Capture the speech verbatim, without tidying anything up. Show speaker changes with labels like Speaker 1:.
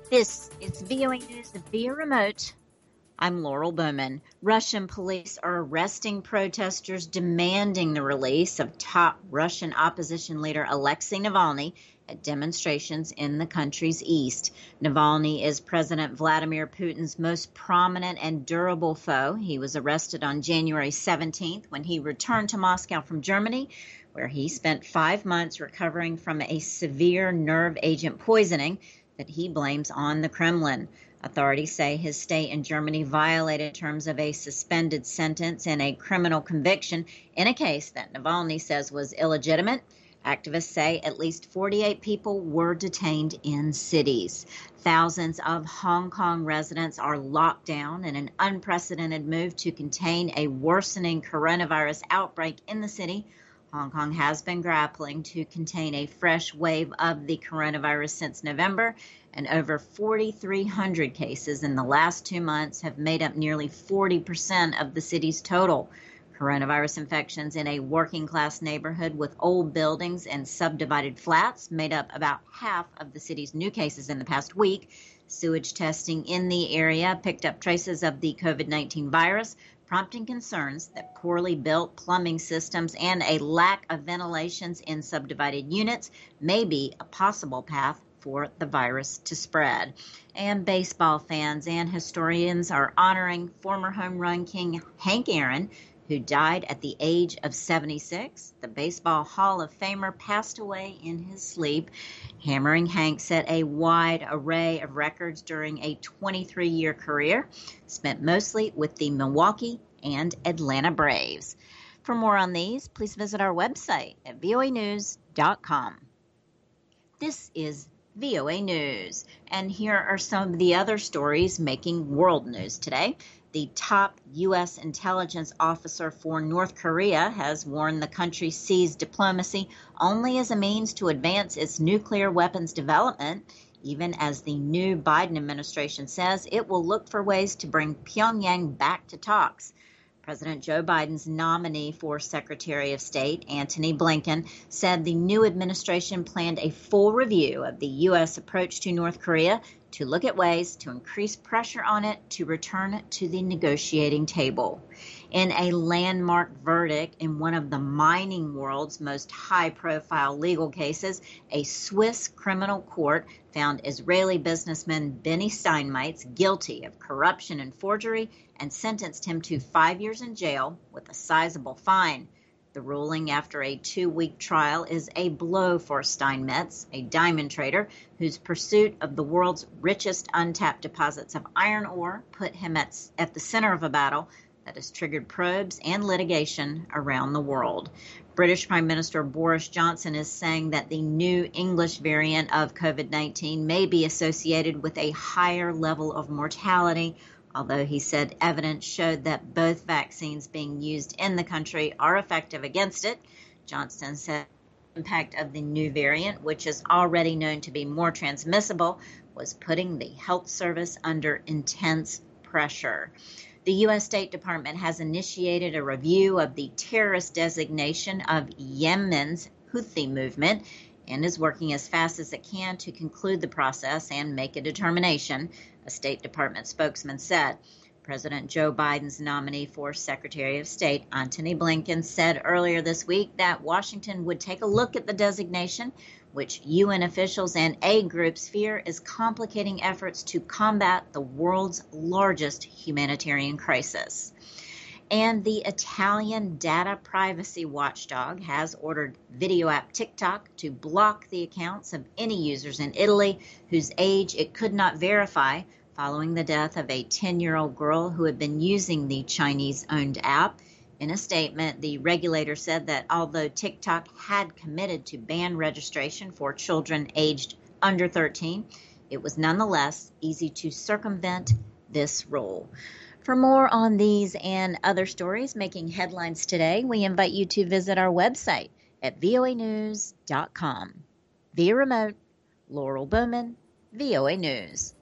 Speaker 1: This is V O A News via remote. I'm Laurel Bowman. Russian police are arresting protesters demanding the release of top Russian opposition leader Alexei Navalny at demonstrations in the country's east. Navalny is President Vladimir Putin's most prominent and durable foe. He was arrested on January seventeenth when he returned to Moscow from Germany, where he spent five months recovering from a severe nerve agent poisoning that he blames on the Kremlin. Authorities say his stay in Germany violated terms of a suspended sentence and a criminal conviction in a case that Navalny says was illegitimate. Activists say at least forty-eight people were detained in cities. Thousands of Hong Kong residents are locked down in an unprecedented move to contain a worsening coronavirus outbreak in the city. Hong Kong has been grappling to contain a fresh wave of the coronavirus since November, and over forty-three hundred cases in the last two months have made up nearly forty percent of the city's total. Coronavirus infections in a working-class neighborhood with old buildings and subdivided flats made up about half of the city's new cases in the past week. Sewage testing in the area picked up traces of the COVID nineteen virus, prompting concerns that poorly built plumbing systems and a lack of ventilations in subdivided units may be a possible path for the virus to spread. And baseball fans and historians are honoring former home run king Hank Aaron, who died at the age of seventy-six. The Baseball Hall of Famer passed away in his sleep. Hammering Hank set a wide array of records during a twenty-three-year career, spent mostly with the Milwaukee and Atlanta Braves. For more on these, please visit our website at V O A news dot com. This is V O A News, and here are some of the other stories making world news today. The top U S intelligence officer for North Korea has warned the country sees diplomacy only as a means to advance its nuclear weapons development, even as the new Biden administration says it will look for ways to bring Pyongyang back to talks. President Joe Biden's nominee for Secretary of State, Antony Blinken, said the new administration planned a full review of the U S approach to North Korea to look at ways to increase pressure on it to return to the negotiating table. In a landmark verdict in one of the mining world's most high-profile legal cases, a Swiss criminal court found Israeli businessman Benny Steinmetz guilty of corruption and forgery and sentenced him to five years in jail with a sizable fine. The ruling after a two-week trial is a blow for Steinmetz, a diamond trader whose pursuit of the world's richest untapped deposits of iron ore put him at, at the center of a battle that has triggered probes and litigation around the world. British Prime Minister Boris Johnson is saying that the new English variant of COVID nineteen may be associated with a higher level of mortality, although he said evidence showed that both vaccines being used in the country are effective against it. Johnson said the impact of the new variant, which is already known to be more transmissible, was putting the health service under intense pressure. The U S State Department has initiated a review of the terrorist designation of Yemen's Houthi movement and is working as fast as it can to conclude the process and make a determination, a State Department spokesman said. President Joe Biden's nominee for Secretary of State, Antony Blinken, said earlier this week that Washington would take a look at the designation, which U N officials and aid groups fear is complicating efforts to combat the world's largest humanitarian crisis. And the Italian data privacy watchdog has ordered video app TikTok to block the accounts of any users in Italy whose age it could not verify following the death of a ten-year-old girl who had been using the Chinese-owned app. In a statement, the regulator said that although TikTok had committed to ban registration for children aged under thirteen, it was nonetheless easy to circumvent this rule. For more on these and other stories making headlines today, we invite you to visit our website at V O A news dot com. Via remote, Laurel Bowman, V O A News.